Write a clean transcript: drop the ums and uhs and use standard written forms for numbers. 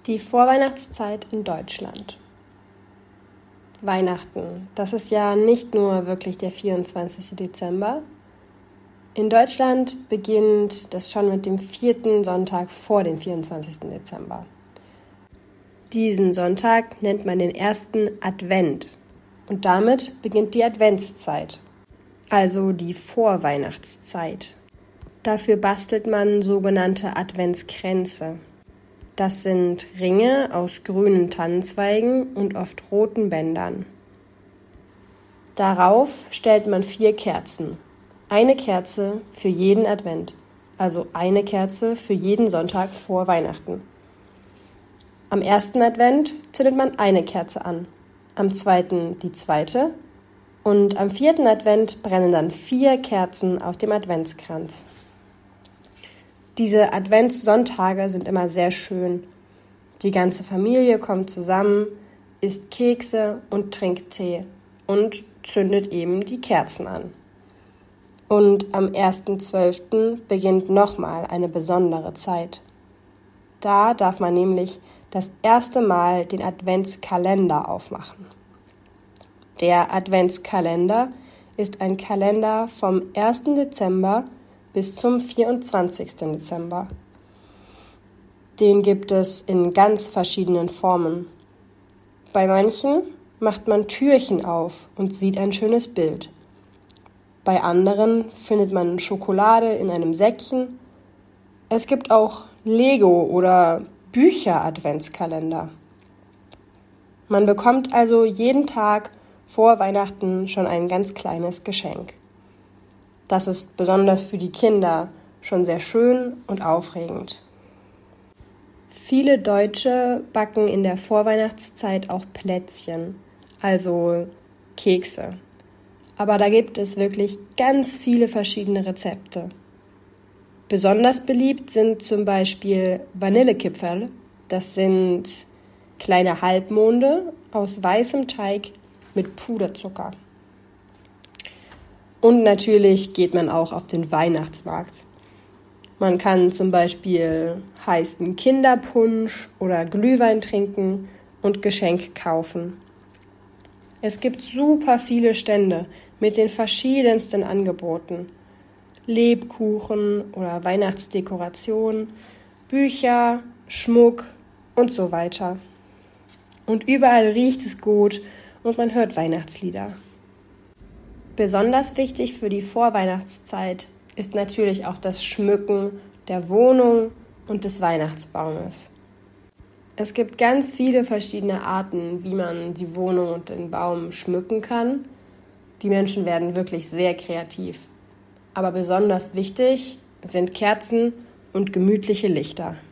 Die Vorweihnachtszeit in Deutschland. Weihnachten, das ist ja nicht nur wirklich der 24. Dezember. In Deutschland beginnt das schon mit dem 4. Sonntag vor dem 24. Dezember. Diesen Sonntag nennt man den ersten Advent und damit beginnt die Adventszeit, also die Vorweihnachtszeit. Dafür bastelt man sogenannte Adventskränze. Das sind Ringe aus grünen Tannenzweigen und oft roten Bändern. Darauf stellt man 4 Kerzen. Eine Kerze für jeden Advent, also eine Kerze für jeden Sonntag vor Weihnachten. Am ersten Advent zündet man eine Kerze an, am zweiten die zweite und am 4. Advent brennen dann 4 Kerzen auf dem Adventskranz. Diese Adventssonntage sind immer sehr schön. Die ganze Familie kommt zusammen, isst Kekse und trinkt Tee und zündet eben die Kerzen an. Und am 1.12. beginnt nochmal eine besondere Zeit. Da darf man nämlich das erste Mal den Adventskalender aufmachen. Der Adventskalender ist ein Kalender vom 1. Dezember bis zum 24. Dezember. Den gibt es in ganz verschiedenen Formen. Bei manchen macht man Türchen auf und sieht ein schönes Bild. Bei anderen findet man Schokolade in einem Säckchen. Es gibt auch Lego- oder Bücher-Adventskalender. Man bekommt also jeden Tag vor Weihnachten schon ein ganz kleines Geschenk. Das ist besonders für die Kinder schon sehr schön und aufregend. Viele Deutsche backen in der Vorweihnachtszeit auch Plätzchen, also Kekse. Aber da gibt es wirklich ganz viele verschiedene Rezepte. Besonders beliebt sind zum Beispiel Vanillekipferl. Das sind kleine Halbmonde aus weißem Teig mit Puderzucker. Und natürlich geht man auch auf den Weihnachtsmarkt. Man kann zum Beispiel heißen Kinderpunsch oder Glühwein trinken und Geschenke kaufen. Es gibt super viele Stände mit den verschiedensten Angeboten. Lebkuchen oder Weihnachtsdekoration, Bücher, Schmuck und so weiter. Und überall riecht es gut und man hört Weihnachtslieder. Besonders wichtig für die Vorweihnachtszeit ist natürlich auch das Schmücken der Wohnung und des Weihnachtsbaumes. Es gibt ganz viele verschiedene Arten, wie man die Wohnung und den Baum schmücken kann. Die Menschen werden wirklich sehr kreativ. Aber besonders wichtig sind Kerzen und gemütliche Lichter.